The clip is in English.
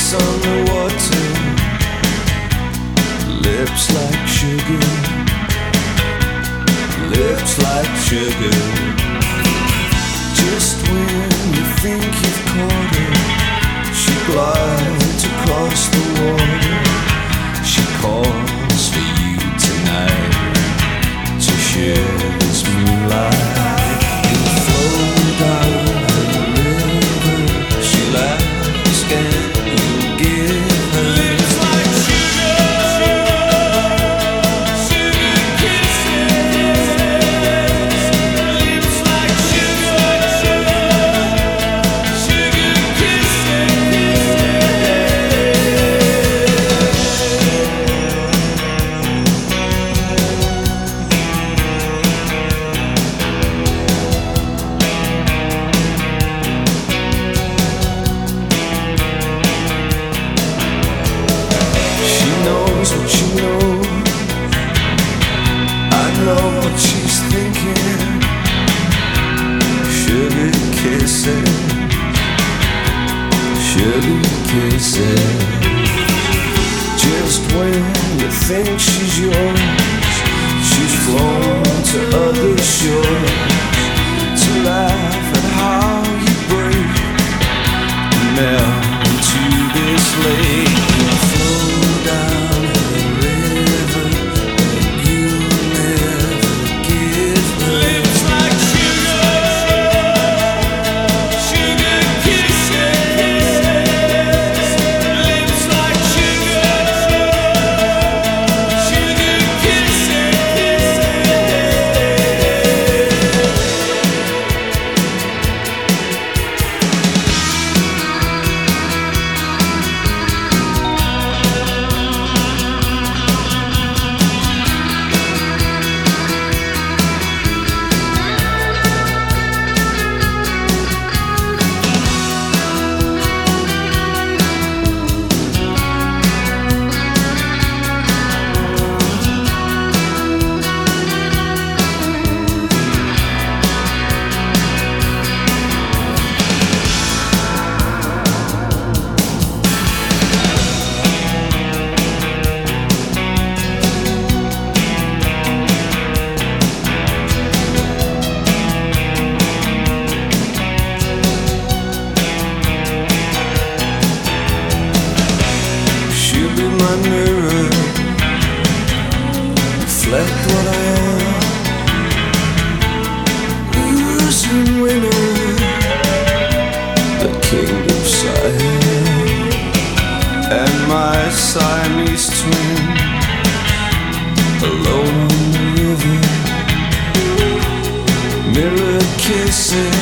face on the water, lips like sugar, lips like sugar. Just when you think you've caught her, she glides across the water. She calls for you tonight to share this moonlight. You flow down the river, she'll ask and you'll give her lips like sugar, sugar kisses. Lips like sugar, sugar kisses. She knows what you know, I know what she's thinking. Sugar kisses, sugar kisses. Just when you think she's yours, she's flown to other shores to laugh at how you break and melt into this lake. You flow down the river, but you'll never give her lips like sugar, sugar kisses. Lips like sugar, sugar kisses. She'll be my mirror, reflect what I am. Losing winner, the king of Siam, and my Siamese twin, alone on the river. Mirror kisses.